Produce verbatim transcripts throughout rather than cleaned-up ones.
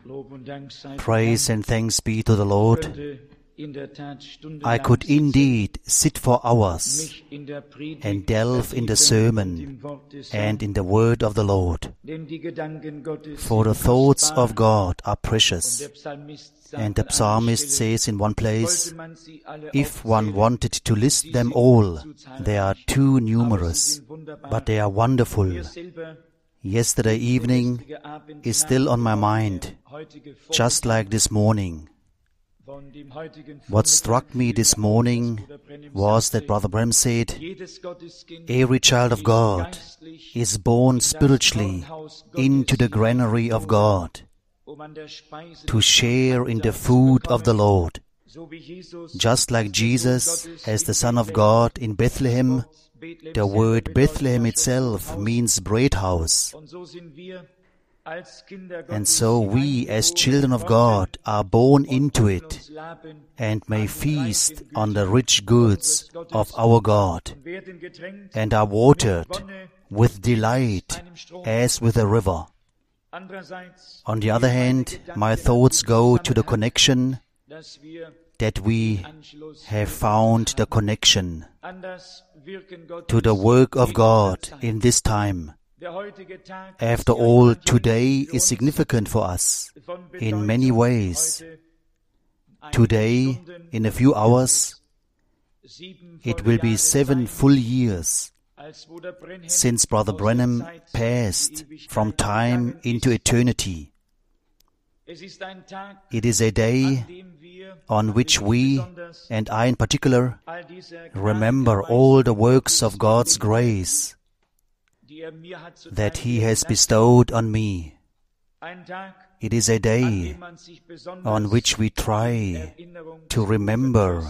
Praise and thanks be to the Lord. I could indeed sit for hours and delve in the sermon and in the word of the Lord. For the thoughts of God are precious. And the psalmist says in one place, if one wanted to list them all, they are too numerous, but they are wonderful. Yesterday evening is still on my mind, just like this morning. What struck me this morning was that Brother Branham said, every child of God is born spiritually into the granary of God, to share in the food of the Lord. Just like Jesus, as the Son of God in Bethlehem, the word Bethlehem itself means bread house. And so we, as children of God, are born into it and may feast on the rich goods of our God and are watered with delight as with a river. On the other hand, my thoughts go to the connection that we have found the connection to the work of God in this time. After all, today is significant for us in many ways. Today, in a few hours, it will be seven full years since Brother Branham passed from time into eternity. It is a day on which we, and I in particular, remember all the works of God's grace that He has bestowed on me. It is a day on which we try to remember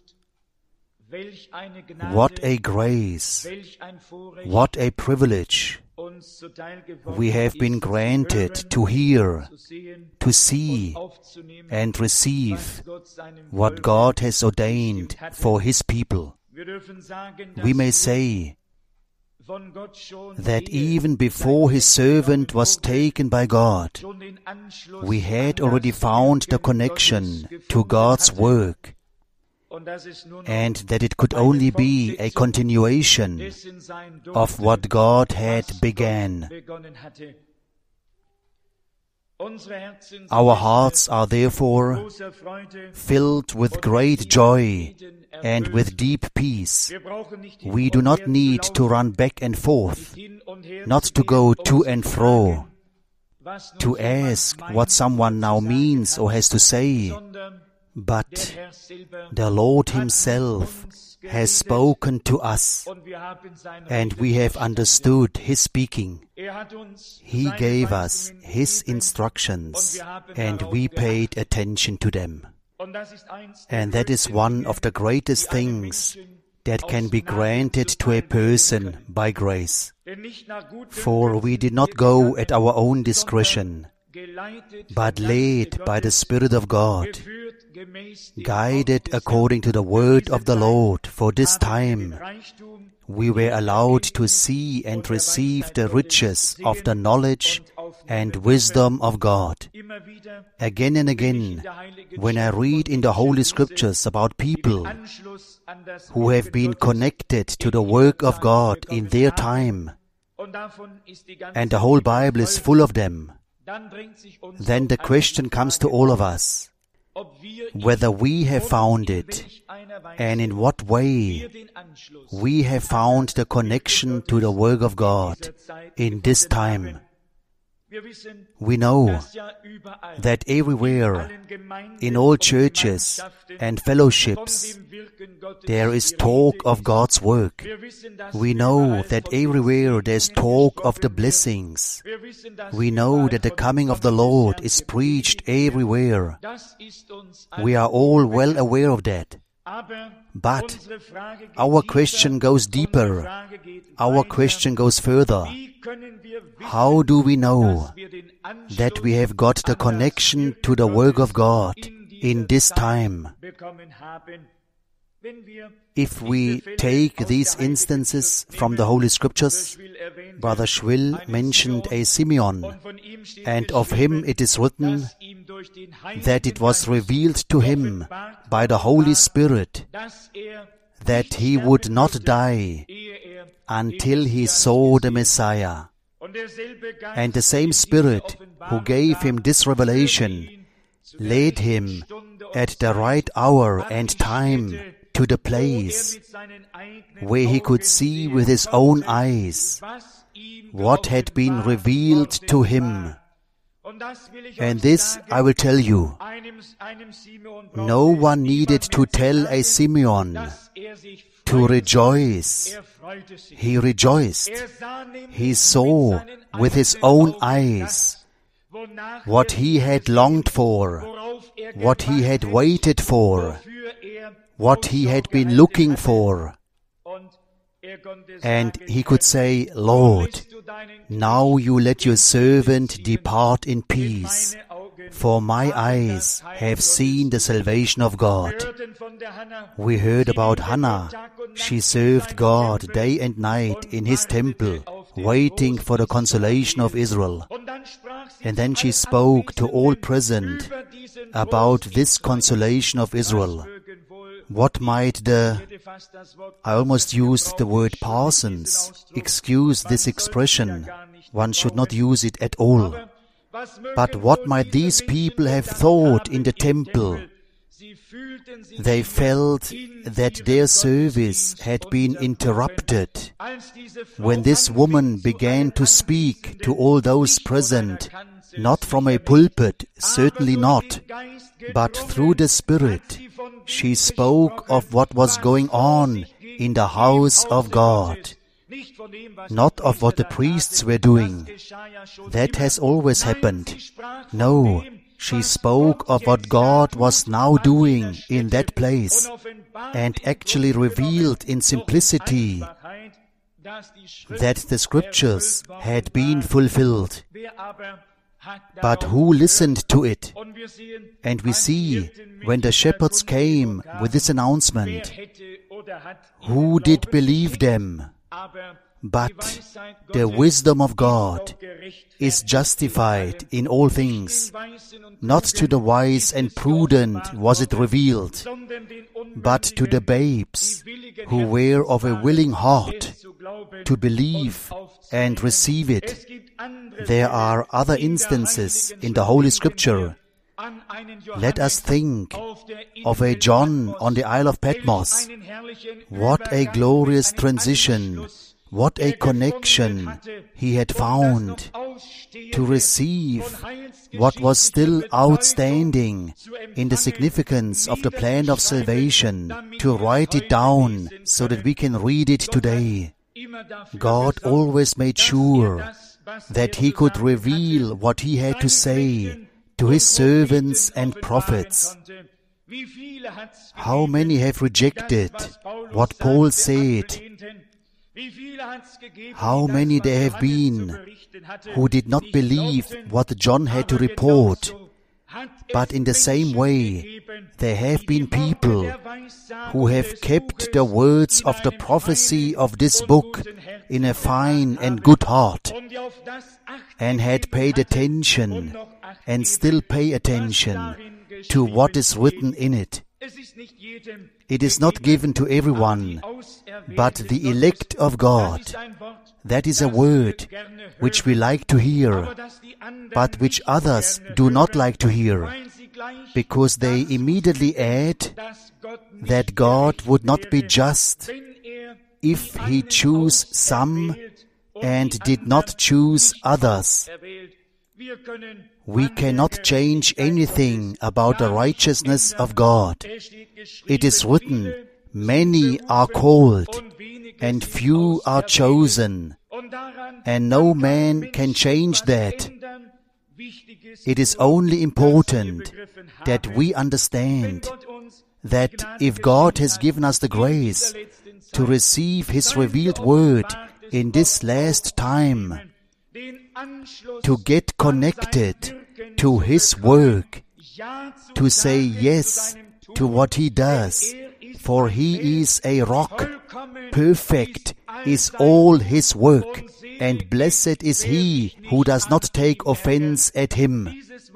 what a grace, what a privilege we have been granted to hear, to see, and receive what God has ordained for His people. We may say that even before His servant was taken by God, we had already found the connection to God's work, and that it could only be a continuation of what God had began. Our hearts are therefore filled with great joy and with deep peace. We do not need to run back and forth, not to go to and fro, to ask what someone now means or has to say, but the Lord Himself has spoken to us, and we have understood His speaking. He gave us His instructions, and we paid attention to them. And that is one of the greatest things that can be granted to a person by grace. For we did not go at our own discretion, but led by the Spirit of God, guided according to the word of the Lord. For this time we were allowed to see and receive the riches of the knowledge and wisdom of God. Again and again, when I read in the Holy Scriptures about people who have been connected to the work of God in their time, and the whole Bible is full of them, then the question comes to all of us, whether we have found it, and in what way we have found the connection to the work of God in this time. We know that everywhere, in all churches and fellowships, there is talk of God's work. We know that everywhere there is talk of the blessings. We know that the coming of the Lord is preached everywhere. We are all well aware of that. But our question goes deeper. Our question goes further. How do we know that we have got the connection to the work of God in this time? If we take these instances from the Holy Scriptures, Brother Schwill mentioned a Simeon, and of him it is written that it was revealed to him by the Holy Spirit that he would not die until he saw the Messiah. And the same Spirit who gave him this revelation led him at the right hour and time to the place where he could see with his own eyes what had been revealed to him. And this I will tell you, no one needed to tell a Simeon to rejoice. He rejoiced. He saw with his own eyes what he had longed for, what he had waited for, what he had been looking for. And he could say, Lord, now you let your servant depart in peace, for my eyes have seen the salvation of God. We heard about Hannah. She served God day and night in his temple, waiting for the consolation of Israel. And then she spoke to all present about this consolation of Israel. What might the, I almost used the word parsons, excuse this expression. One should not use it at all. But what might these people have thought in the temple? They felt that their service had been interrupted when this woman began to speak to all those present, not from a pulpit, certainly not, but through the Spirit. She spoke of what was going on in the house of God, not of what the priests were doing. That has always happened. No, she spoke of what God was now doing in that place, and actually revealed in simplicity that the Scriptures had been fulfilled. But who listened to it? And we see, when the shepherds came with this announcement, who did believe them? But the wisdom of God is justified in all things. Not to the wise and prudent was it revealed, but to the babes who were of a willing heart to believe and receive it. There are other instances in the Holy Scripture. Let us think of a John on the Isle of Patmos. What a glorious transition, what a connection he had found to receive what was still outstanding in the significance of the plan of salvation, to write it down so that we can read it today. God always made sure that he could reveal what he had to say to his servants and prophets. How many have rejected what Paul said? How many there have been who did not believe what John had to report? But in the same way, there have been people who have kept the words of the prophecy of this book in a fine and good heart, and had paid attention and still pay attention to what is written in it. It is not given to everyone, but the elect of God. That is a word which we like to hear, but which others do not like to hear, because they immediately add that God would not be just if he chose some and did not choose others. We cannot change anything about the righteousness of God. It is written, many are called, and few are chosen, and no man can change that. It is only important that we understand that if God has given us the grace to receive his revealed word in this last time, to get connected to his work, to say yes to what he does, for he is a rock. Perfect is all his work, and blessed is he who does not take offense at him.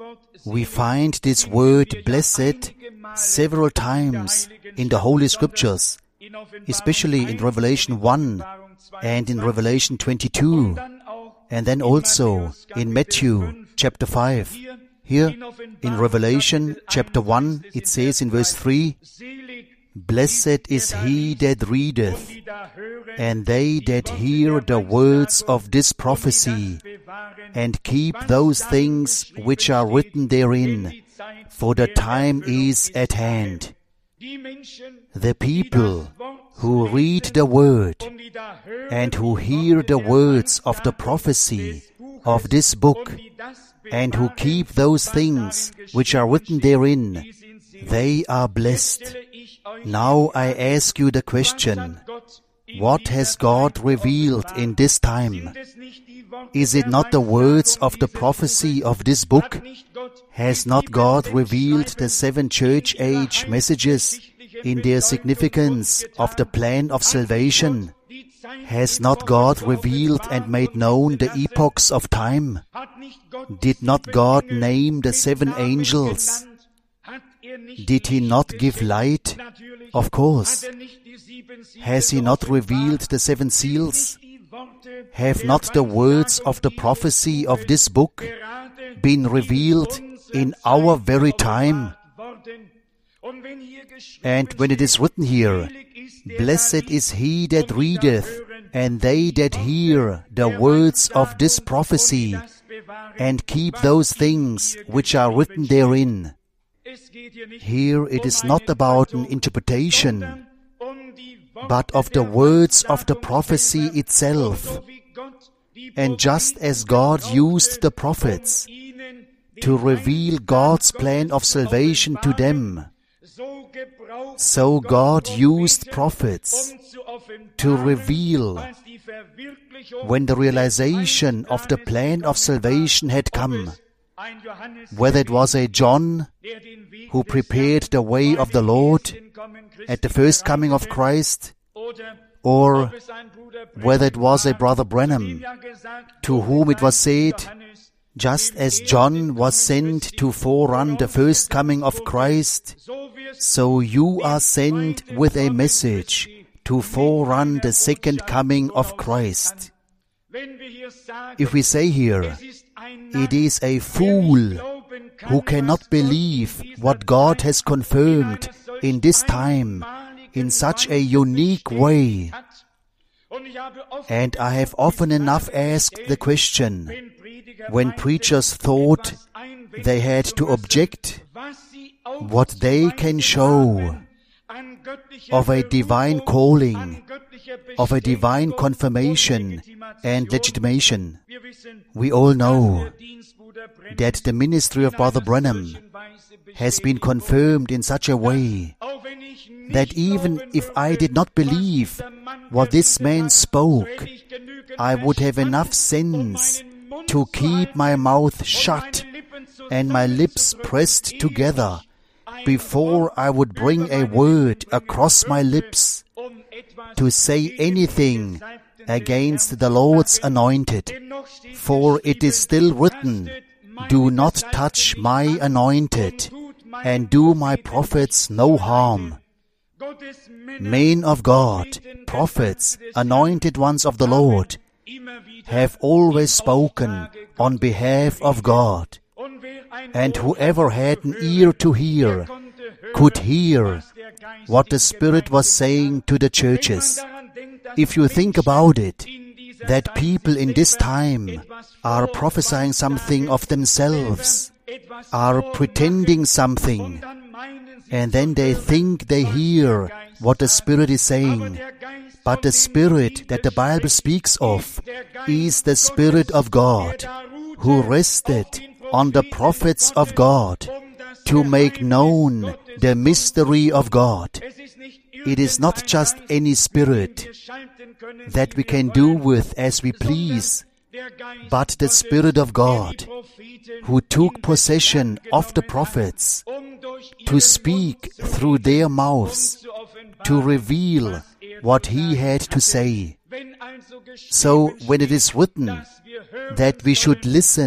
We find this word blessed several times in the Holy Scriptures, especially in Revelation one and in Revelation twenty-two, and then also in Matthew chapter five. Here in Revelation chapter one, it says in verse three, "Blessed is he that readeth, and they that hear the words of this prophecy, and keep those things which are written therein, for the time is at hand." The people who read the word and who hear the words of the prophecy of this book, and who keep those things which are written therein, they are blessed. Now I ask you the question, what has God revealed in this time? Is it not the words of the prophecy of this book? Has not God revealed the seven church age messages in their significance of the plan of salvation? Has not God revealed and made known the epochs of time? Did not God name the seven angels? Did He not give light? Of course. Has He not revealed the seven seals? Have not the words of the prophecy of this book been revealed in our very time? And when it is written here, "Blessed is he that readeth, and they that hear the words of this prophecy, and keep those things which are written therein," here it is not about an interpretation, but of the words of the prophecy itself. And just as God used the prophets to reveal God's plan of salvation to them, so God used prophets to reveal when the realization of the plan of salvation had come, whether it was a John who prepared the way of the Lord at the first coming of Christ, or whether it was a Brother Branham to whom it was said, just as John was sent to forerun the first coming of Christ, so you are sent with a message to forerun the second coming of Christ. If we say here, it is a fool who cannot believe what God has confirmed in this time in such a unique way. And I have often enough asked the question, when preachers thought they had to object what they can show of a divine calling, of a divine confirmation and legitimation. We all know that the ministry of Brother Branham has been confirmed in such a way that even if I did not believe what this man spoke, I would have enough sense to keep my mouth shut and my lips pressed together before I would bring a word across my lips to say anything against the Lord's anointed. For it is still written, "Do not touch my anointed, and do my prophets no harm." Men of God, prophets, anointed ones of the Lord, have always spoken on behalf of God. And whoever had an ear to hear could hear what the Spirit was saying to the churches. If you think about it, that people in this time are prophesying something of themselves, are pretending something, and then they think they hear what the Spirit is saying. But the Spirit that the Bible speaks of is the Spirit of God, who rested on the prophets of God to make known the mystery of God. It is not just any spirit that we can do with as we please, but the Spirit of God, who took possession of the prophets to speak through their mouths, to reveal what He had to say. So when it is written that we should listen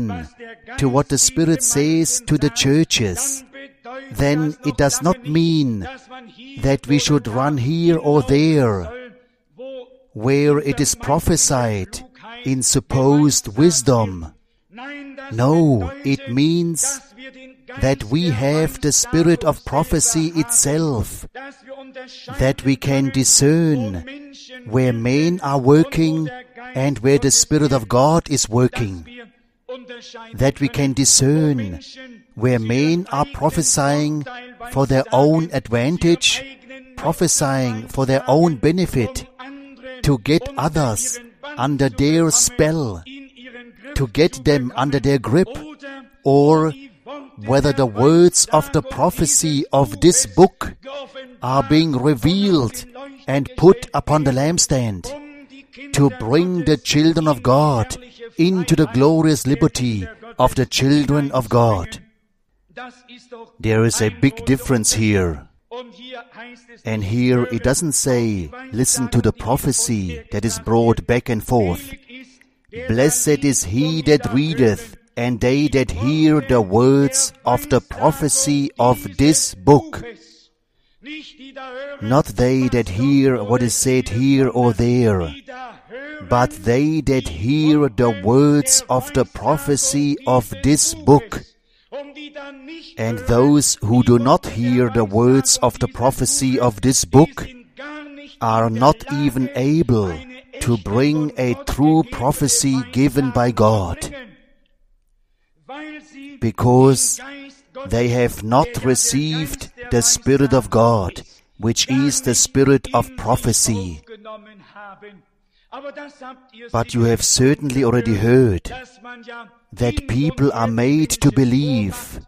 to what the Spirit says to the churches, then it does not mean that we should run here or there, where it is prophesied in supposed wisdom. No, it means that we have the spirit of prophecy itself, that we can discern where men are working and where the Spirit of God is working, that we can discern where men are prophesying for their own advantage, prophesying for their own benefit, to get others under their spell, to get them under their grip, or whether the words of the prophecy of this book are being revealed and put upon the lampstand to bring the children of God into the glorious liberty of the children of God. There is a big difference here. And here it doesn't say, listen to the prophecy that is brought back and forth. Blessed is he that readeth, and they that hear the words of the prophecy of this book. Not they that hear what is said here or there, but they that hear the words of the prophecy of this book. And those who do not hear the words of the prophecy of this book are not even able to bring a true prophecy given by God, because they have not received the Spirit of God, which is the spirit of prophecy. But you have certainly already heard that people are made to believe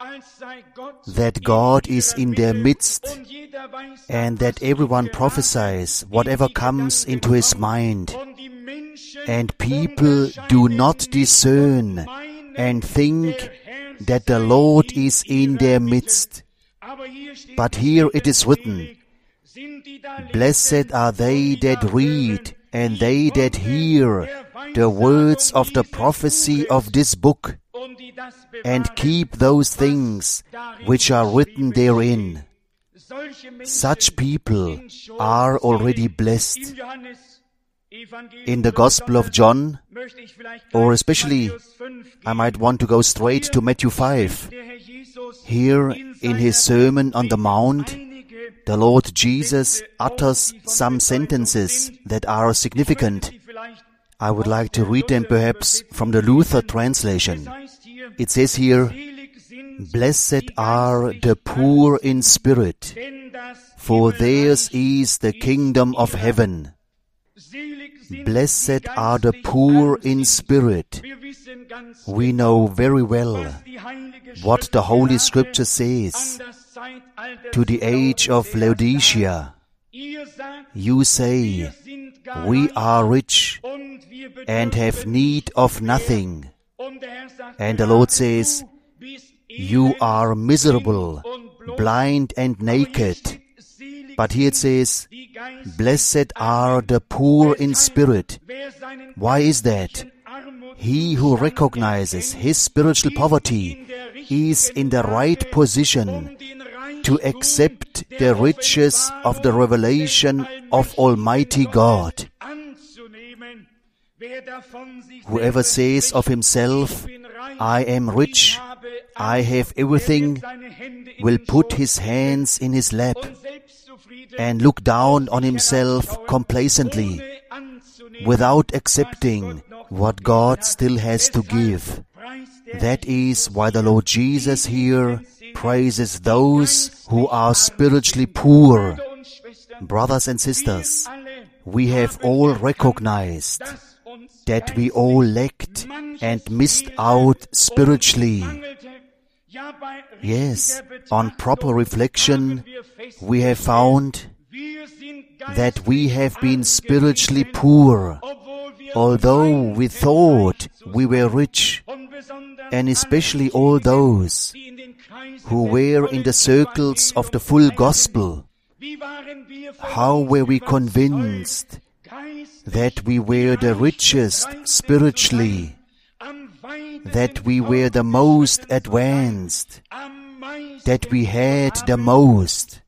that God is in their midst, and that everyone prophesies whatever comes into his mind, and people do not discern and think that the Lord is in their midst. But here it is written, blessed are they that read and they that hear the words of the prophecy of this book, and keep those things which are written therein. Such people are already blessed. In the Gospel of John, or especially, I might want to go straight to Matthew five. Here, in his Sermon on the Mount, the Lord Jesus utters some sentences that are significant. I would like to read them perhaps from the Luther translation. It says here, blessed are the poor in spirit, for theirs is the kingdom of heaven. Blessed are the poor in spirit. We know very well what the Holy Scripture says to the age of Laodicea. You say, we are rich and have need of nothing. And the Lord says, you are miserable, blind and naked. But here it says, blessed are the poor in spirit. Why is that? He who recognizes his spiritual poverty is in the right position to accept the riches of the revelation of Almighty God. Whoever says of himself, I am rich, I have everything, will put his hands in his lap and look down on himself complacently, without accepting what God still has to give. That is why the Lord Jesus here praises those who are spiritually poor. Brothers and sisters, we have all recognized that we all lacked and missed out spiritually. Yes, on proper reflection, we have found that we have been spiritually poor, although we thought we were rich, and especially all those who were in the circles of the full gospel. How were we convinced that we were the richest spiritually? that we were the most advanced, that we had the most.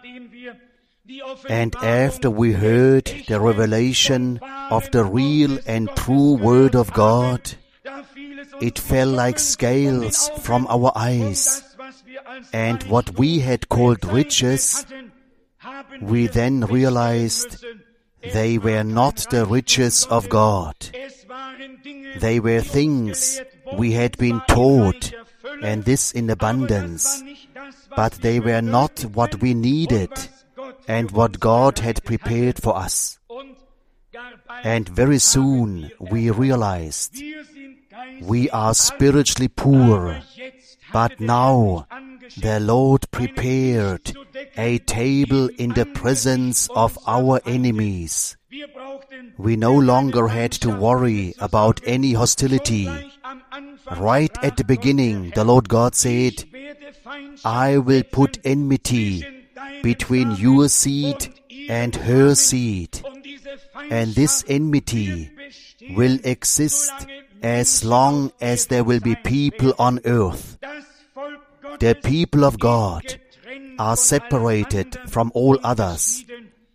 And after we heard the revelation of the real and true Word of God, it fell like scales from our eyes, and what we had called riches, we then realized they were not the riches of God. They were things we had been taught, and this in abundance, but they were not what we needed and what God had prepared for us. And very soon we realized we are spiritually poor, but now the Lord prepared a table in the presence of our enemies. We no longer had to worry about any hostility. Right at the beginning, the Lord God said, I will put enmity between your seed and her seed, and this enmity will exist as long as there will be people on earth. The people of God are separated from all others.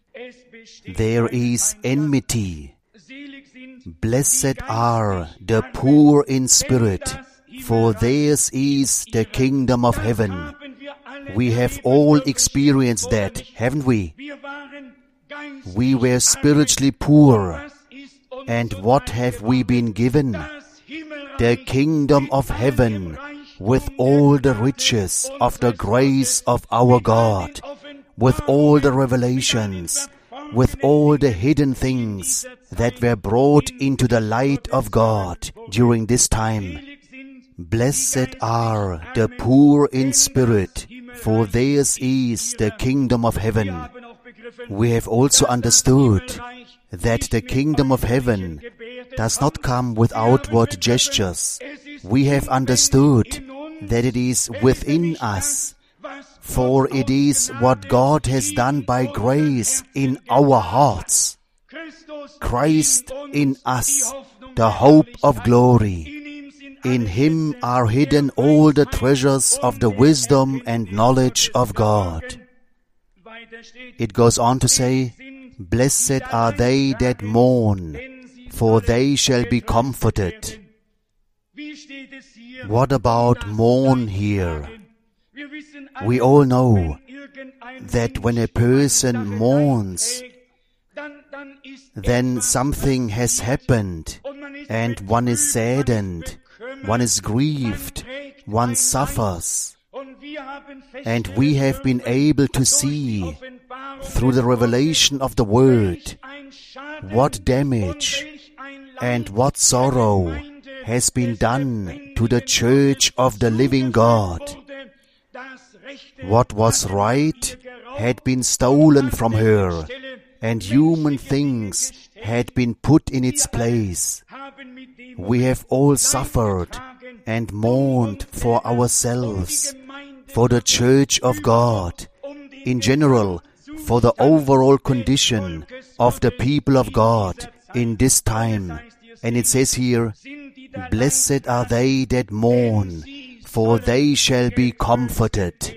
There is enmity. Blessed are the poor in spirit, for theirs is the kingdom of heaven. We have all experienced that, haven't we? We were spiritually poor, and what have we been given? The kingdom of heaven, with all the riches of the grace of our God, with all the revelations, with all the hidden things that were brought into the light of God during this time. Blessed are the poor in spirit, for theirs is the kingdom of heaven. We have also understood that the kingdom of heaven does not come with outward gestures. We have understood that it is within us, for it is what God has done by grace in our hearts. Christ in us, the hope of glory. In Him are hidden all the treasures of the wisdom and knowledge of God. It goes on to say, Blessed are they that mourn, for they shall be comforted. What about mourn here? We all know that when a person mourns, then something has happened, and one is saddened, one is grieved, one suffers. And we have been able to see, through the revelation of the Word, what damage and what sorrow has been done to the church of the living God. What was right had been stolen from her, and human things had been put in its place. We have all suffered and mourned for ourselves, for the church of God, in general, for the overall condition of the people of God in this time. And it says here, Blessed are they that mourn, for they shall be comforted.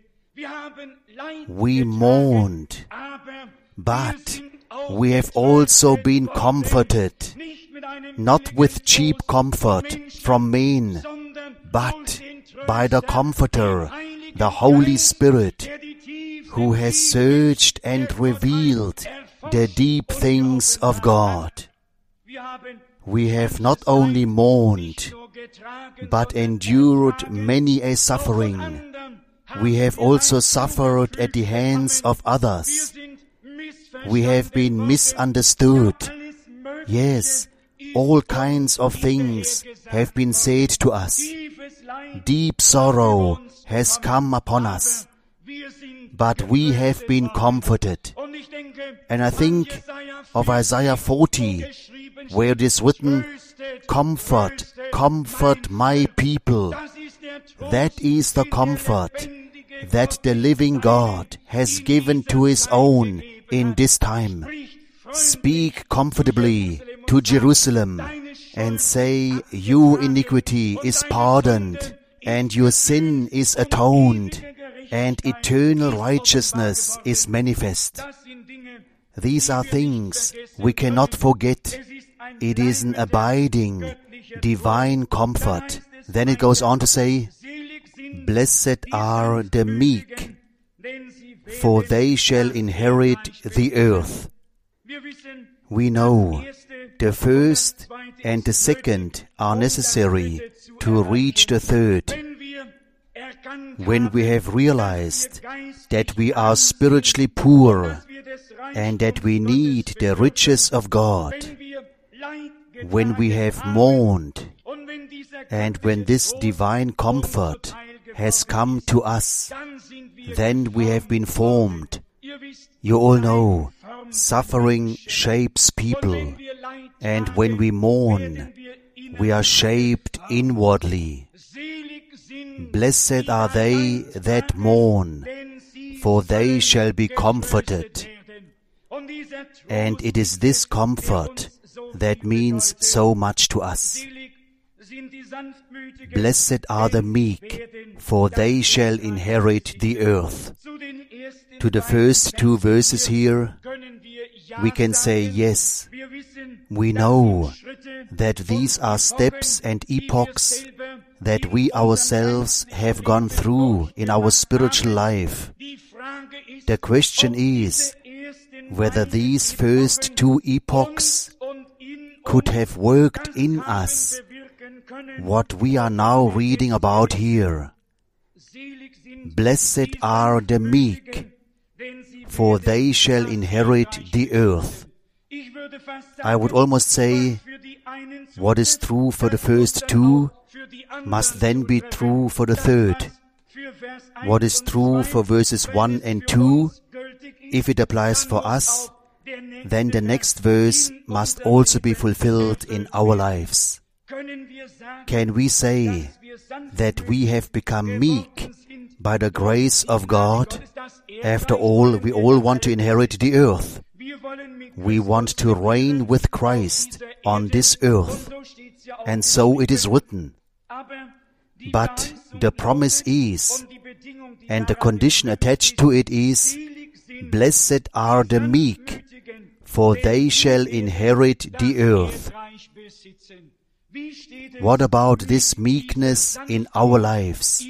We mourned, but we have also been comforted, not with cheap comfort from men, but by the Comforter, the Holy Spirit, who has searched and revealed the deep things of God. We have not only mourned, but endured many a suffering. We have also suffered at the hands of others. We have been misunderstood. Yes, all kinds of things have been said to us. Deep sorrow has come upon us, but we have been comforted. And I think of Isaiah forty, where it is written, Comfort, comfort my people. That is the comfort that the living God has given to His own in this time. Speak comfortably to Jerusalem. and say, your iniquity is pardoned, and your sin is atoned, and eternal righteousness is manifest. These are things we cannot forget. It is an abiding, divine comfort. Then it goes on to say, blessed are the meek, for they shall inherit the earth. We know the first and the second are necessary to reach the third. When we have realized that we are spiritually poor and that we need the riches of God, when we have mourned, and when this divine comfort has come to us, then we have been formed. You all know, suffering shapes people, and when we mourn, we are shaped inwardly. Blessed are they that mourn, for they shall be comforted. And it is this comfort that means so much to us. Blessed are the meek, for they shall inherit the earth. To the first two verses here, we can say yes. We know that these are steps and epochs that we ourselves have gone through in our spiritual life. The question is whether these first two epochs could have worked in us what we are now reading about here. Blessed are the meek, for they shall inherit the earth. I would almost say, what is true for the first two must then be true for the third. What is true for verses one and two, if it applies for us, then the next verse must also be fulfilled in our lives. Can we say that we have become meek by the grace of God? After all, we all want to inherit the earth. We want to reign with Christ on this earth, and so it is written. But the promise is, and the condition attached to it is, blessed are the meek, for they shall inherit the earth. What about this meekness in our lives?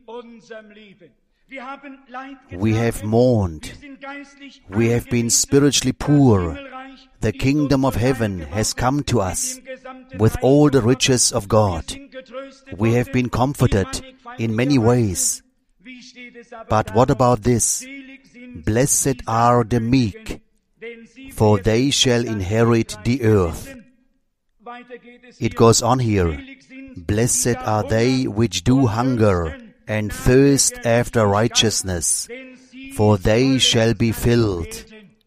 We have mourned. We have been spiritually poor. The kingdom of heaven has come to us with all the riches of God. We have been comforted in many ways. But what about this? Blessed are the meek, for they shall inherit the earth. It goes on here. Blessed are they which do hunger and thirst after righteousness, for they shall be filled.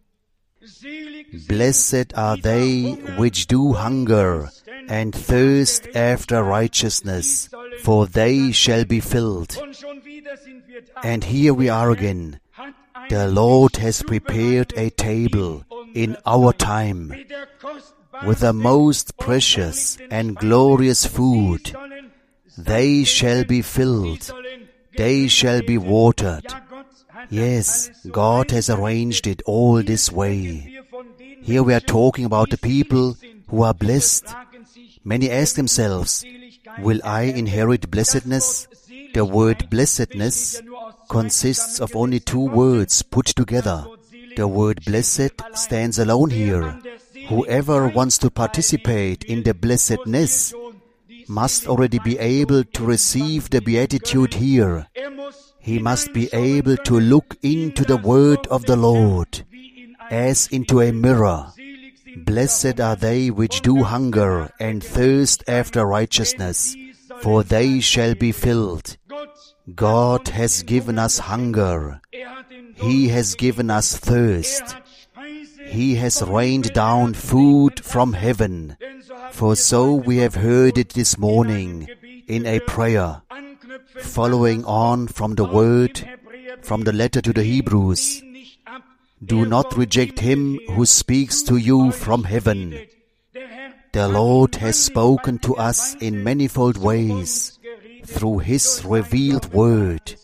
Blessed are they which do hunger and thirst after righteousness, for they shall be filled. And here we are again. The Lord has prepared a table in our time with the most precious and glorious food. They shall be filled. They shall be watered. Yes, God has arranged it all this way. Here we are talking about the people who are blessed. Many ask themselves, will I inherit blessedness? The word blessedness consists of only two words put together. The word blessed stands alone here. Whoever wants to participate in the blessedness must already be able to receive the beatitude here. He must be able to look into the word of the Lord as into a mirror. Blessed are they which do hunger and thirst after righteousness, for they shall be filled. God has given us hunger. He has given us thirst. He has rained down food from heaven. For so we have heard it this morning in a prayer, following on from the word, from the letter to the Hebrews. Do not reject him who speaks to you from heaven. The Lord has spoken to us in manifold ways through His revealed word.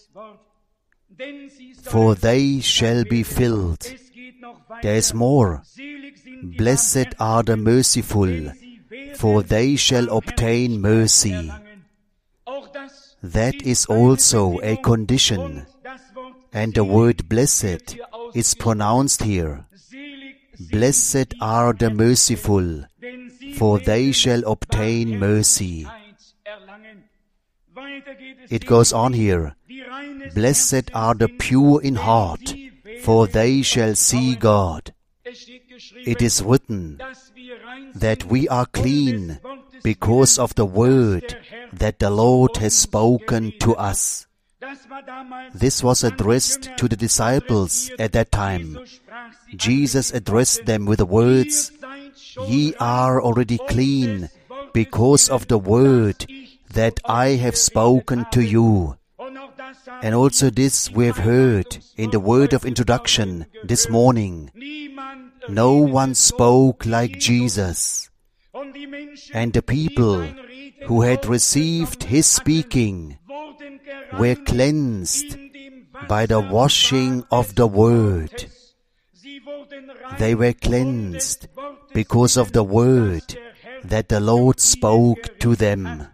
For they shall be filled. There is more. Blessed are the merciful, for they shall obtain mercy. That is also a condition, and the word blessed is pronounced here. Blessed are the merciful, for they shall obtain mercy. It goes on here. Blessed are the pure in heart, for they shall see God. It is written that we are clean because of the word that the Lord has spoken to us. This was addressed to the disciples at that time. Jesus addressed them with the words, "Ye are already clean because of the word that I have spoken to you." And also this we have heard in the word of introduction this morning. No one spoke like Jesus. And the people who had received His speaking were cleansed by the washing of the word. They were cleansed because of the word that the Lord spoke to them.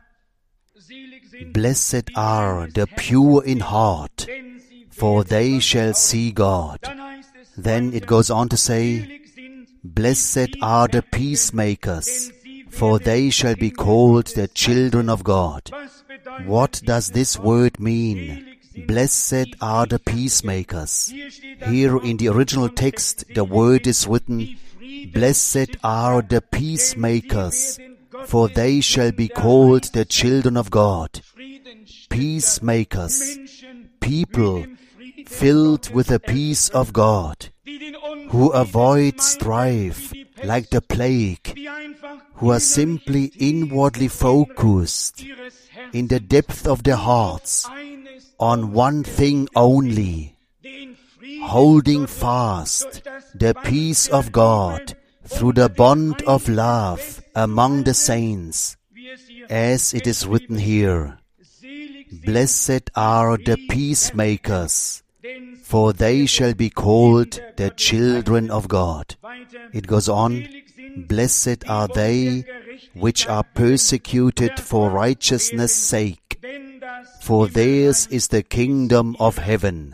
Blessed are the pure in heart, for they shall see God. Then it goes on to say, Blessed are the peacemakers, for they shall be called the children of God. What does this word mean? Blessed are the peacemakers. Here in the original text, the word is written, Blessed are the peacemakers, for they shall be called the children of God. Peacemakers, people filled with the peace of God, who avoid strife like the plague, who are simply inwardly focused in the depth of their hearts on one thing only, holding fast the peace of God through the bond of love among the saints, as it is written here. Blessed are the peacemakers, for they shall be called the children of God. It goes on, Blessed are they which are persecuted for righteousness' sake, for theirs is the kingdom of heaven.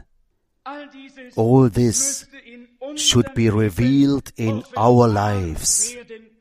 All this should be revealed in our lives,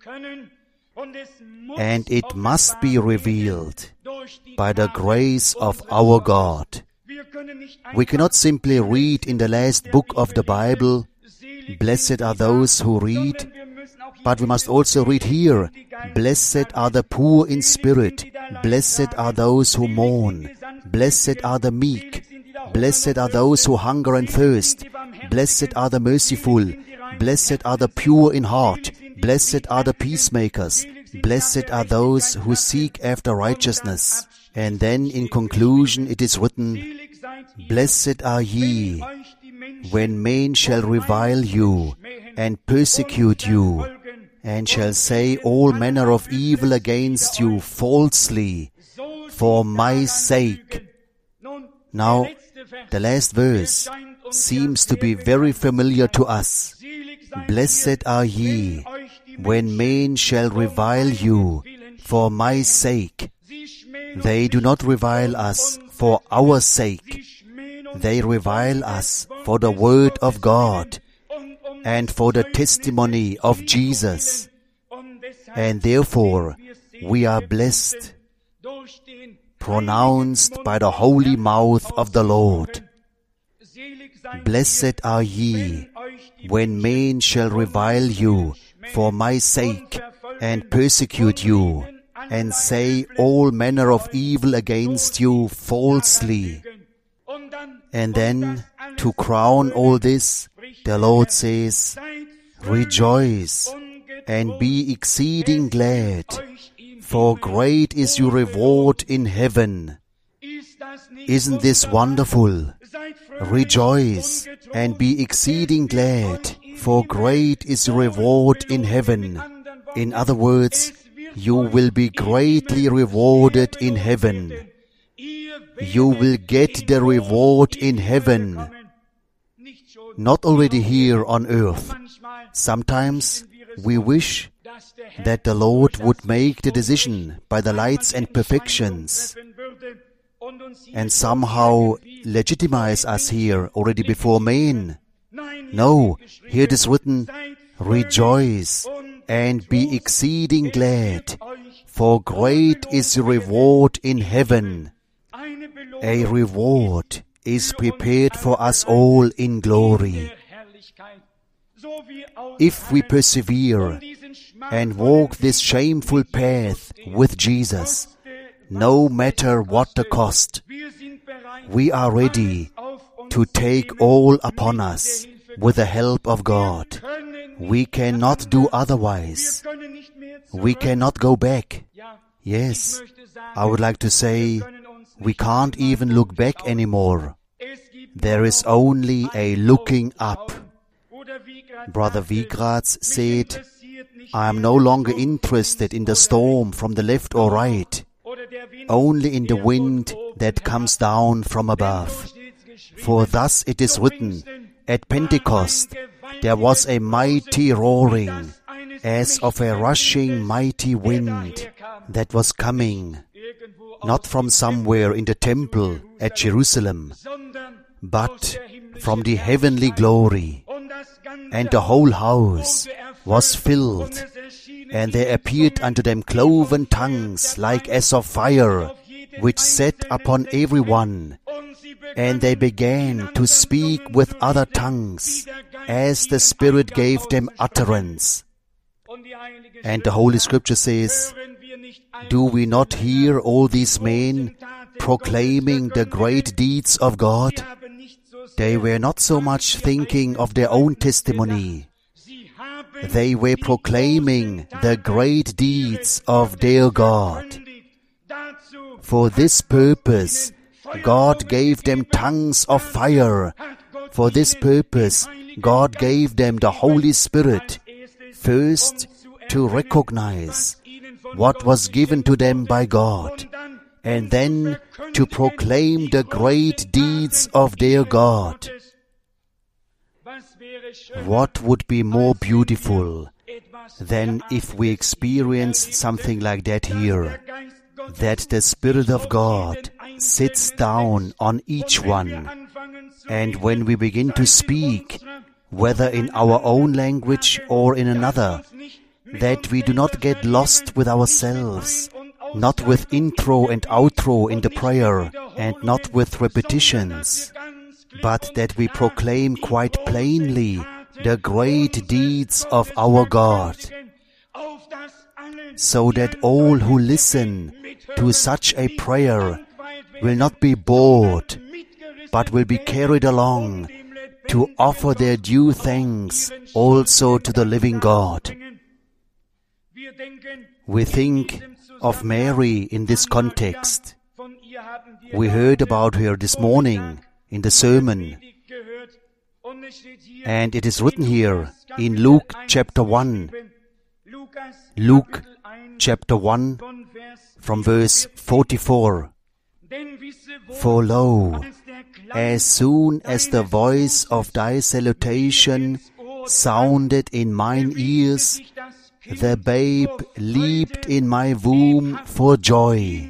and it must be revealed by the grace of our God. We cannot simply read in the last book of the Bible, Blessed are those who read, but we must also read here, Blessed are the poor in spirit, blessed are those who mourn, blessed are the meek, blessed are those who hunger and thirst, blessed are the merciful, blessed are the pure in heart, blessed are the peacemakers, blessed are those who seek after righteousness. And then in conclusion it is written, Blessed are ye, when men shall revile you, and persecute you, and shall say all manner of evil against you falsely, for my sake. Now, the last verse seems to be very familiar to us. Blessed are ye, when men shall revile you, for my sake. They do not revile us for our sake. They revile us for the word of God and for the testimony of Jesus. And therefore we are blessed, pronounced by the holy mouth of the Lord. Blessed are ye, when men shall revile you for my sake and persecute you, and say all manner of evil against you falsely. And then, to crown all this, the Lord says, Rejoice and be exceeding glad, for great is your reward in heaven. Isn't this wonderful? Rejoice and be exceeding glad, for great is your reward in heaven. In other words, You will be greatly rewarded in heaven. You will get the reward in heaven, not already here on earth. Sometimes we wish that the Lord would make the decision by the lights and perfections and somehow legitimize us here already before men. No, here it is written, rejoice and be exceeding glad, for great is the reward in heaven. A reward is prepared for us all in glory. If we persevere and walk this shameful path with Jesus, no matter what the cost, we are ready to take all upon us with the help of God. We cannot do otherwise. We cannot go back. Yes, I would like to say, we can't even look back anymore. There is only a looking up. Brother Vigratz said, I am no longer interested in the storm from the left or right, only in the wind that comes down from above. For thus it is written, at Pentecost there was a mighty roaring, as of a rushing mighty wind that was coming, not from somewhere in the temple at Jerusalem, but from the heavenly glory. And the whole house was filled, and there appeared unto them cloven tongues like as of fire, which sat upon every one. And they began to speak with other tongues, as the Spirit gave them utterance. And the Holy Scripture says, do we not hear all these men proclaiming the great deeds of God? They were not so much thinking of their own testimony. They were proclaiming the great deeds of their God. For this purpose, God gave them tongues of fire. For this purpose, God gave them the Holy Spirit, first to recognize what was given to them by God, and then to proclaim the great deeds of their God. What would be more beautiful than if we experienced something like that here, that the Spirit of God sits down on each one, and when we begin to speak, whether in our own language or in another, that we do not get lost with ourselves, not with intro and outro in the prayer, and not with repetitions, but that we proclaim quite plainly the great deeds of our God, so that all who listen to such a prayer will not be bored, but will be carried along to offer their due thanks also to the living God. We think of Mary in this context. We heard about her this morning in the sermon. And it is written here in Luke chapter one. Luke chapter one from verse forty-four. For lo, as soon as the voice of thy salutation sounded in mine ears, the babe leaped in my womb for joy.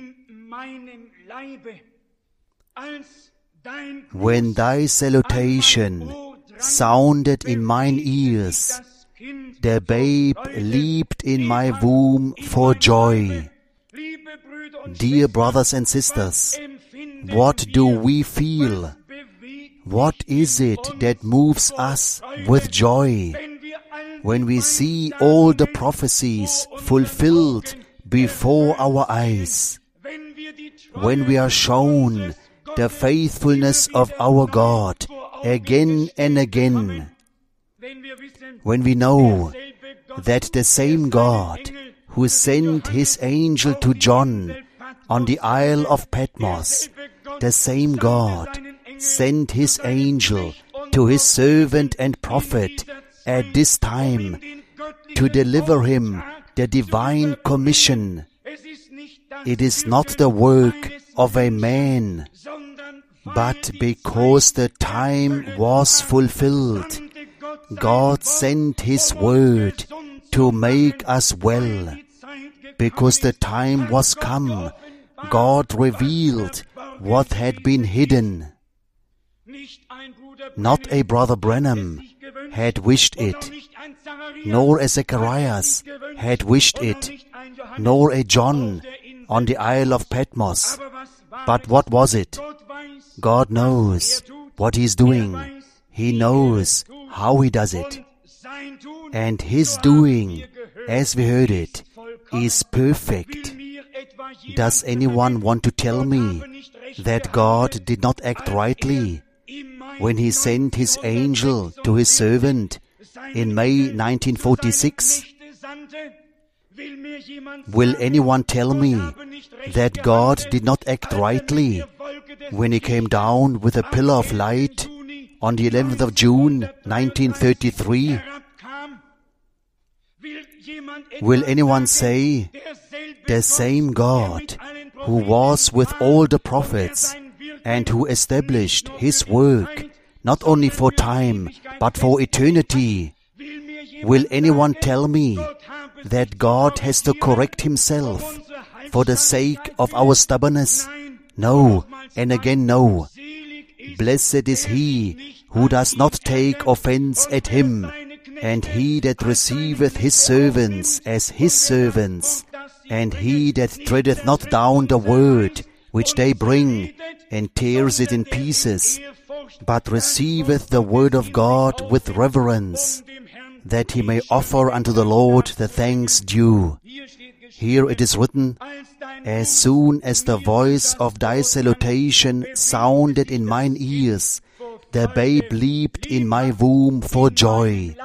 When thy salutation sounded in mine ears, the babe leaped in my womb for joy. Dear brothers and sisters, what do we feel? What is it that moves us with joy when we see all the prophecies fulfilled before our eyes? When we are shown the faithfulness of our God again and again? When we know that the same God who sent his angel to John on the Isle of Patmos, the same God sent his angel to his servant and prophet at this time to deliver him the divine commission. It is not the work of a man, but because the time was fulfilled, God sent His word to make us well. Because the time was come, God revealed what had been hidden. Not a Brother Branham had wished it, nor a Zacharias had wished it, nor a John on the Isle of Patmos. But what was it? God knows what He is doing. He knows how He does it. And His doing, as we heard it, is perfect. Does anyone want to tell me that God did not act rightly when He sent His angel to His servant in May nineteen forty-six? Will anyone tell me that God did not act rightly when He came down with a pillar of light on the eleventh of June nineteen thirty-three? Will anyone say, the same God who was with all the prophets and who established His work not only for time but for eternity, will anyone tell me that God has to correct Himself for the sake of our stubbornness? No, and again no. Blessed is he who does not take offense at Him, and he that receiveth His servants as His servants, and he that treadeth not down the word which they bring, and tears it in pieces, but receiveth the word of God with reverence, that he may offer unto the Lord the thanks due. Here it is written, as soon as the voice of thy salutation sounded in mine ears, the babe leaped in my womb for joy.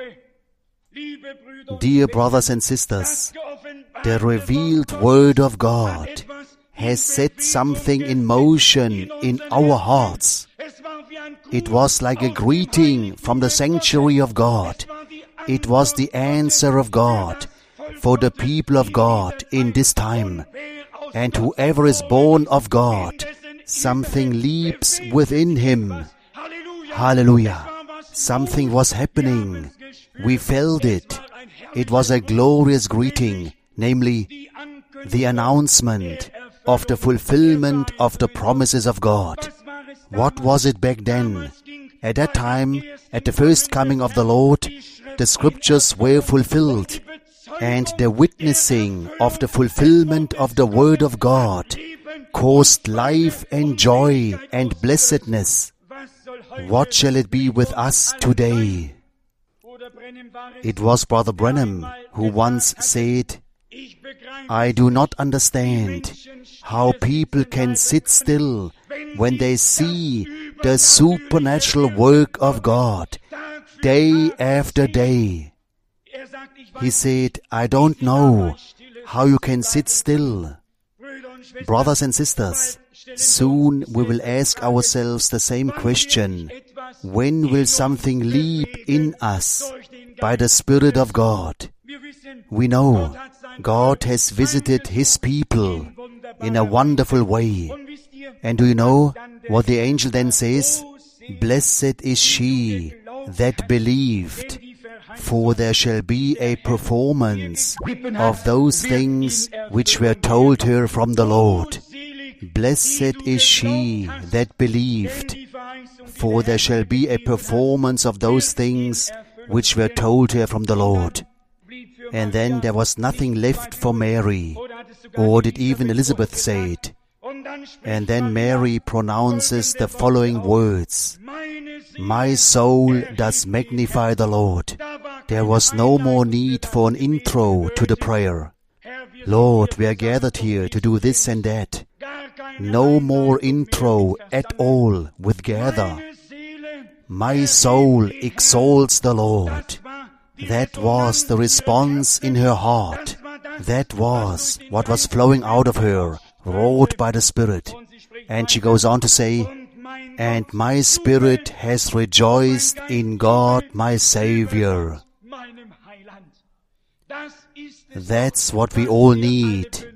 Dear brothers and sisters, the revealed Word of God has set something in motion in our hearts. It was like a greeting from the sanctuary of God. It was the answer of God for the people of God in this time. And whoever is born of God, something leaps within him. Hallelujah! Something was happening. We felt it. It was a glorious greeting, namely the announcement of the fulfillment of the promises of God. What was it back then? At that time, at the first coming of the Lord, the scriptures were fulfilled, and the witnessing of the fulfillment of the Word of God caused life and joy and blessedness. What shall it be with us today? It was Brother Branham who once said, I do not understand how people can sit still when they see the supernatural work of God day after day. He said, I don't know how you can sit still. Brothers and sisters, soon we will ask ourselves the same question. When will something leap in us by the Spirit of God? We know God has visited His people in a wonderful way. And do you know what the angel then says? Blessed is she that believed, for there shall be a performance of those things which were told her from the Lord. Blessed is she that believed, for there shall be a performance of those things which were told her from the Lord. And then there was nothing left for Mary, or did even Elizabeth say it? And then Mary pronounces the following words, My soul does magnify the Lord. There was no more need for an intro to the prayer. Lord, we are gathered here to do this and that. No more intro at all with gather. My soul exalts the Lord. That was the response in her heart. That was what was flowing out of her, wrought by the Spirit. And she goes on to say, and my spirit has rejoiced in God my Savior. That's what we all need.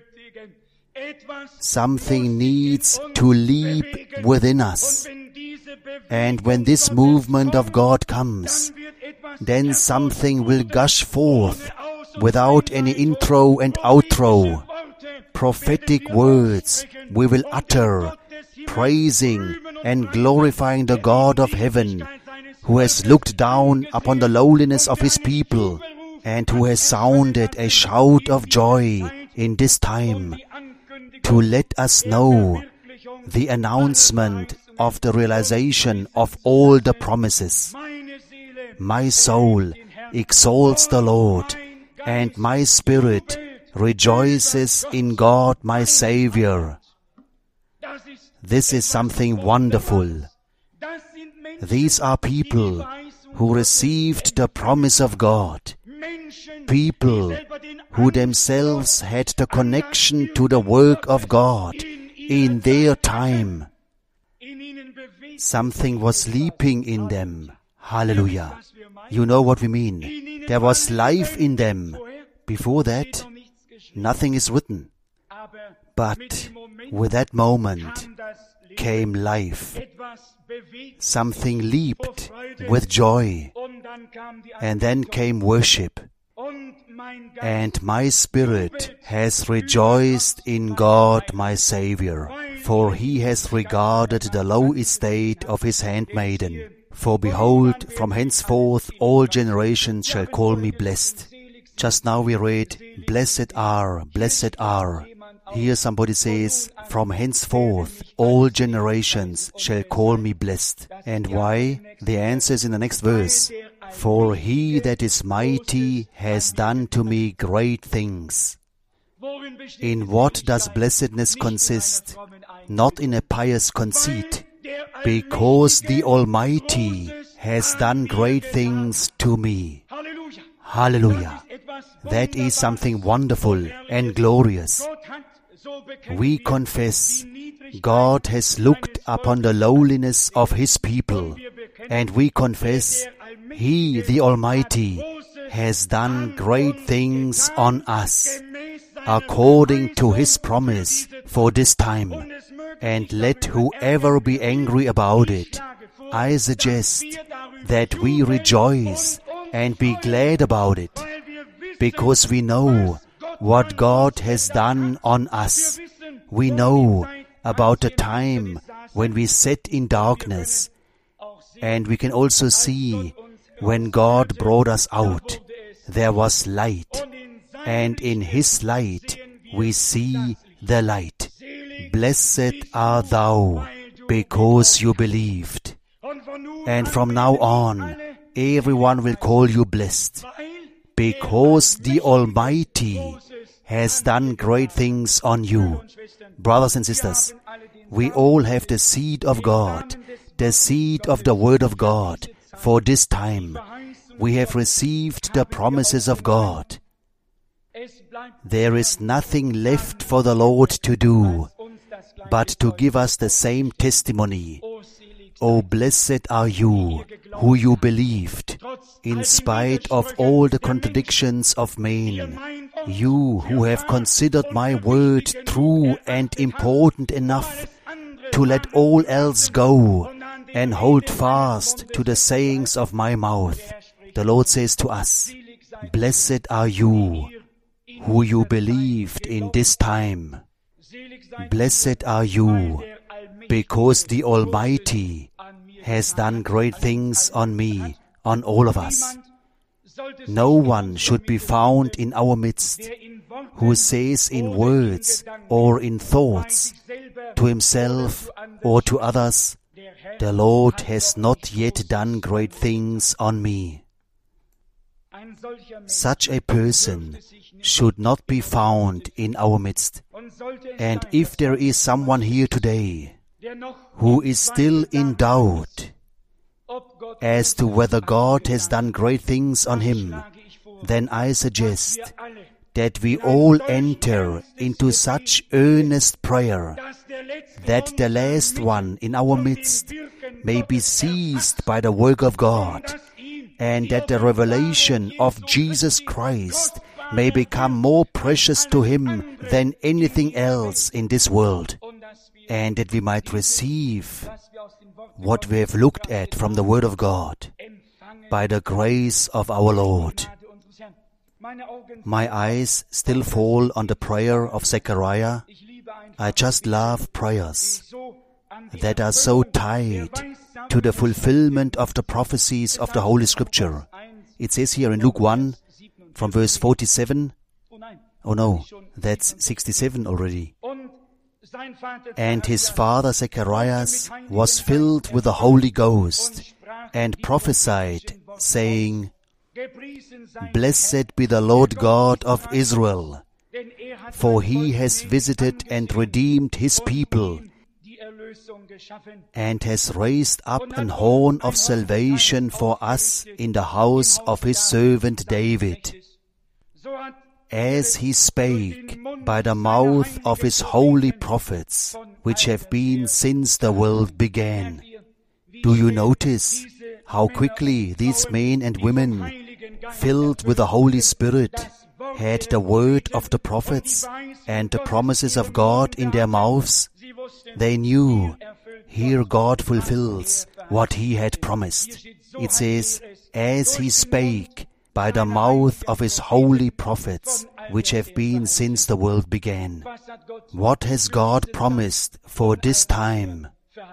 Something needs to leap within us. And when this movement of God comes, then something will gush forth without any intro and outro. Prophetic words we will utter, praising and glorifying the God of heaven, who has looked down upon the lowliness of his people and who has sounded a shout of joy in this time to let us know the announcement of the realization of all the promises. My soul exalts the Lord, and my spirit rejoices in God my Savior. This is something wonderful. These are people who received the promise of God. People who themselves had the connection to the work of God in their time. Something was leaping in them. Hallelujah. You know what we mean. There was life in them. Before that, nothing is written. But with that moment came life. Something leaped with joy. And then came worship. And my spirit has rejoiced in God my Savior, for he has regarded the low estate of his handmaiden. For behold, from henceforth all generations shall call me blessed. Just now we read, blessed are, blessed are. Here somebody says, from henceforth all generations shall call me blessed. And why? The answer is in the next verse. For he that is mighty has done to me great things. In what does blessedness consist? Not in a pious conceit. Because the Almighty has done great things to me. Hallelujah. That is something wonderful and glorious. We confess God has looked upon the lowliness of his people, and we confess he, the Almighty, has done great things on us, according to his promise for this time. And let whoever be angry about it, I suggest that we rejoice and be glad about it, because we know what God has done on us. We know about the time when we sat in darkness, and we can also see when God brought us out, there was light, and in his light we see the light. Blessed art thou, because you believed. And from now on, everyone will call you blessed, because the Almighty has done great things on you. Brothers and sisters, we all have the seed of God, the seed of the Word of God. For this time, we have received the promises of God. There is nothing left for the Lord to do, but to give us the same testimony. Oh, blessed are you, who you believed, in spite of all the contradictions of men. You who have considered my word true and important enough to let all else go and hold fast to the sayings of my mouth. The Lord says to us, blessed are you, who you believed in this time. Blessed are you, because the Almighty has done great things on me, on all of us. No one should be found in our midst who says in words or in thoughts to himself or to others, the Lord has not yet done great things on me. Such a person should not be found in our midst. And if there is someone here today who is still in doubt as to whether God has done great things on him, then I suggest that we all enter into such earnest prayer that the last one in our midst may be seized by the work of God, and that the revelation of Jesus Christ may become more precious to Him than anything else in this world, and that we might receive what we have looked at from the Word of God by the grace of our Lord. My eyes still fall on the prayer of Zechariah. I just love prayers that are so tied to the fulfillment of the prophecies of the Holy Scripture. It says here in Luke one, from verse forty-seven, oh no, that's sixty-seven already. And his father Zacharias was filled with the Holy Ghost and prophesied, saying, Blessed be the Lord God of Israel, for He has visited and redeemed His people, and has raised up an horn of salvation for us in the house of His servant David, as He spake by the mouth of His holy prophets, which have been since the world began. Do you notice how quickly these men and women, filled with the Holy Spirit, had the word of the prophets and the promises of God in their mouths? They knew, here God fulfills what He had promised. It says, as He spake by the mouth of His holy prophets, which have been since the world began. What has God promised for this time?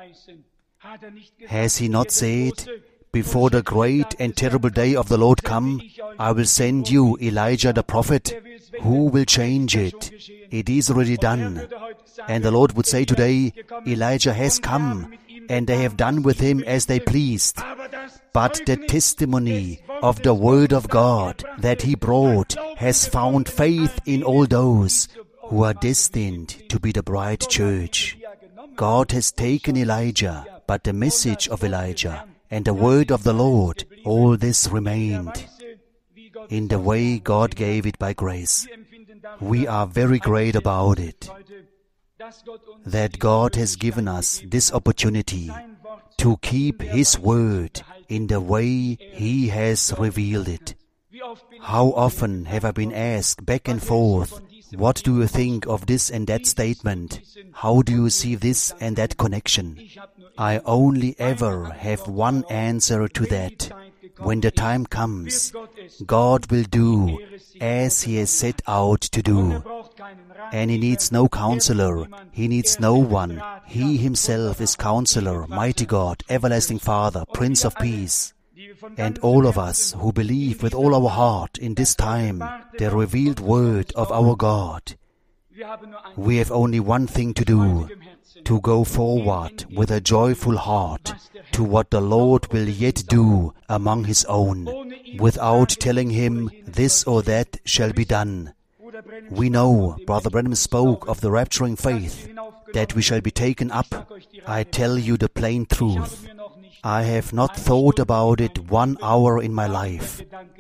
Has He not said, before the great and terrible day of the Lord come, I will send you Elijah the prophet? Who will change it? It is already done. And the Lord would say today, Elijah has come, and they have done with him as they pleased. But the testimony of the Word of God that He brought has found faith in all those who are destined to be the bride church. God has taken Elijah, but the message of Elijah and the word of the Lord, all this remained in the way God gave it by grace. We are very great about it, that God has given us this opportunity to keep His word in the way He has revealed it. How often have I been asked back and forth, what do you think of this and that statement? How do you see this and that connection? I only ever have one answer to that. When the time comes, God will do as He has set out to do. And He needs no counselor. He needs no one. He Himself is Counselor, Mighty God, Everlasting Father, Prince of Peace. And all of us who believe with all our heart in this time the revealed word of our God, we have only one thing to do, to go forward with a joyful heart to what the Lord will yet do among His own, without telling Him this or that shall be done. We know Brother Branham spoke of the rapturing faith, that we shall be taken up. I tell you the plain truth. I have not thought about it one hour in my life.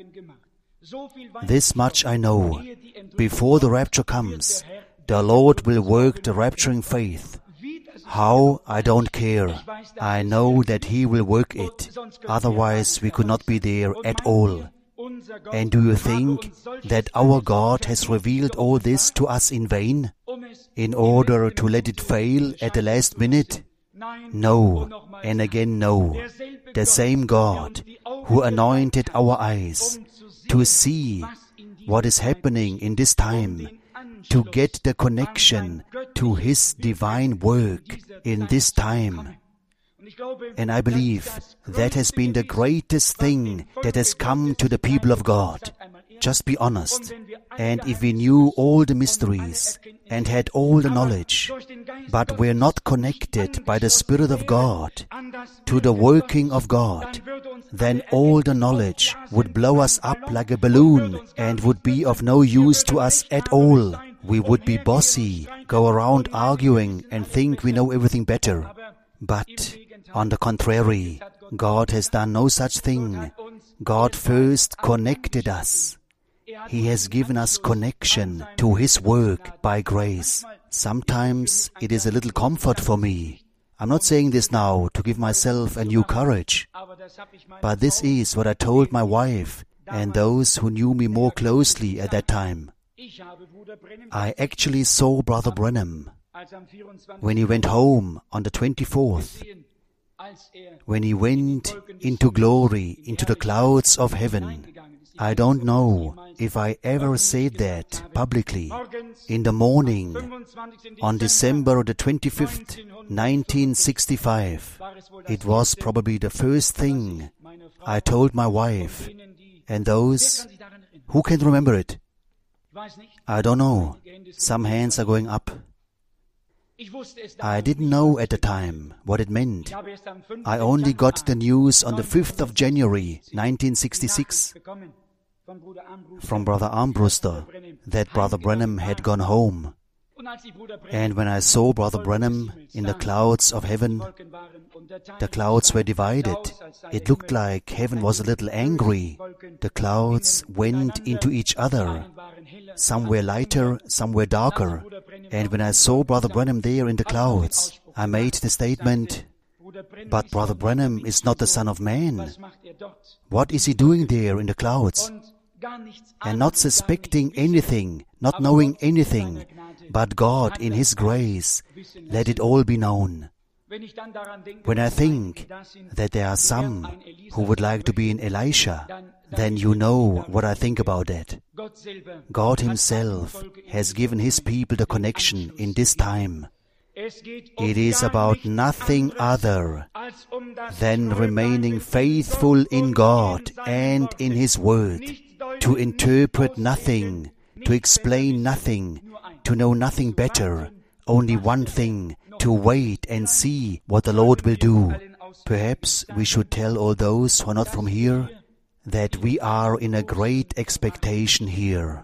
This much I know. Before the rapture comes, the Lord will work the rapturing faith. How? I don't care. I know that He will work it. Otherwise we could not be there at all. And do you think that our God has revealed all this to us in vain, in order to let it fail at the last minute? No, and again no. The same God who anointed our eyes to see what is happening in this time, to get the connection to His divine work in this time. And I believe that has been the greatest thing that has come to the people of God. Just be honest. And if we knew all the mysteries and had all the knowledge, but were not connected by the Spirit of God to the working of God, then all the knowledge would blow us up like a balloon and would be of no use to us at all. We would be bossy, go around arguing and think we know everything better. But on the contrary, God has done no such thing. God first connected us. He has given us connection to His work by grace. Sometimes it is a little comfort for me. I'm not saying this now to give myself a new courage, but this is what I told my wife and those who knew me more closely at that time. I actually saw Brother Branham when he went home on the twenty-fourth, when he went into glory, into the clouds of heaven. I don't know if I ever said that publicly. In the morning, on December the twenty-fifth, nineteen sixty-five, it was probably the first thing I told my wife. And those, who can remember it? I don't know. Some hands are going up. I didn't know at the time what it meant. I only got the news on the fifth of January, nineteen sixty-six, from Brother Armbruster, that Brother Branham had gone home. And when I saw Brother Branham in the clouds of heaven, the clouds were divided. It looked like heaven was a little angry. The clouds went into each other. Some were lighter, some were darker. And when I saw Brother Branham there in the clouds, I made the statement, "But Brother Branham is not the Son of Man. What is he doing there in the clouds?" And not suspecting anything, not knowing anything, but God in His grace let it all be known. When I think that there are some who would like to be in Elisha, then you know what I think about that. God Himself has given His people the connection in this time. It is about nothing other than remaining faithful in God and in His Word, to interpret nothing, to explain nothing, to know nothing better, only one thing, to wait and see what the Lord will do. Perhaps we should tell all those who are not from here that we are in a great expectation here.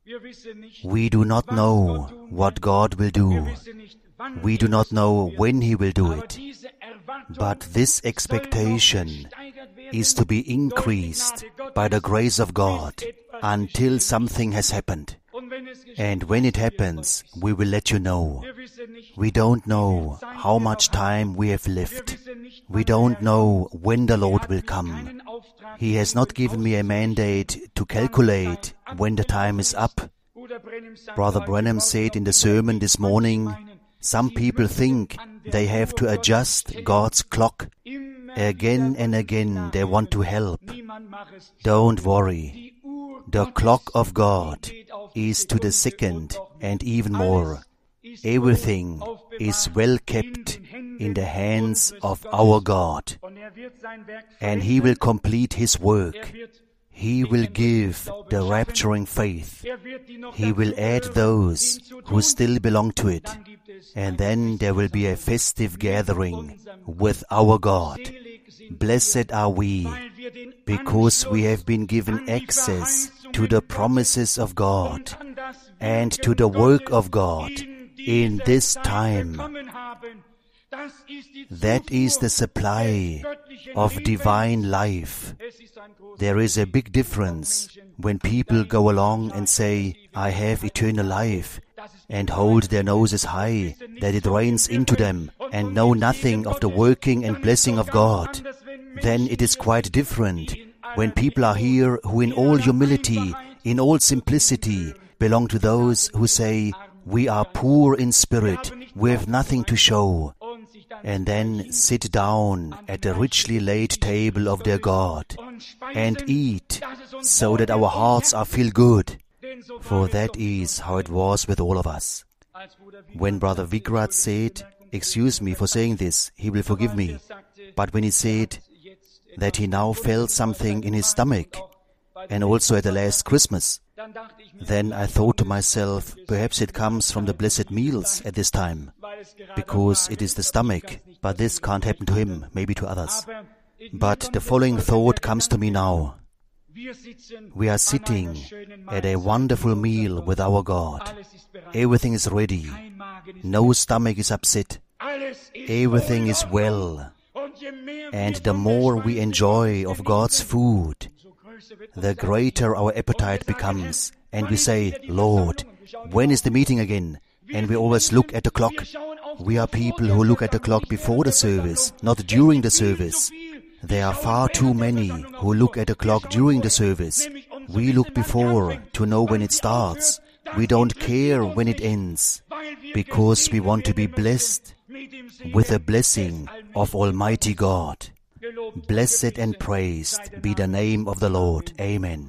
We do not know what God will do. We do not know when He will do it. But this expectation is to be increased by the grace of God until something has happened. And when it happens, we will let you know. We don't know how much time we have left. We don't know when the Lord will come. He has not given me a mandate to calculate when the time is up. Brother Branham said in the sermon this morning, some people think they have to adjust God's clock. Again and again they want to help. Don't worry. The clock of God is to the second and even more. Everything is well kept in the hands of our God. And He will complete His work. He will give the rapturing faith. He will add those who still belong to it. And then there will be a festive gathering with our God. Blessed are we, because we have been given access to the promises of God and to the work of God in this time. That is the supply of divine life. There is a big difference when people go along and say, I have eternal life, and hold their noses high that it rains into them and know nothing of the working and blessing of God. Then it is quite different when people are here who in all humility, in all simplicity, belong to those who say, we are poor in spirit, we have nothing to show, and then sit down at the richly laid table of their God and eat so that our hearts are filled good. For that is how it was with all of us. When Brother Vigrad said, excuse me for saying this, he will forgive me, but when he said that he now felt something in his stomach, and also at the last Christmas, then I thought to myself, perhaps it comes from the blessed meals at this time, because it is the stomach, but this can't happen to him, maybe to others. But the following thought comes to me now. We are sitting at a wonderful meal with our God. Everything is ready. No stomach is upset. Everything is well. And the more we enjoy of God's food, the greater our appetite becomes. And we say, Lord, when is the meeting again? And we always look at the clock. We are people who look at the clock before the service, not during the service. There are far too many who look at the clock during the service. We look before to know when it starts. We don't care when it ends, because we want to be blessed with the blessing of Almighty God. Blessed and praised be the name of the Lord. Amen.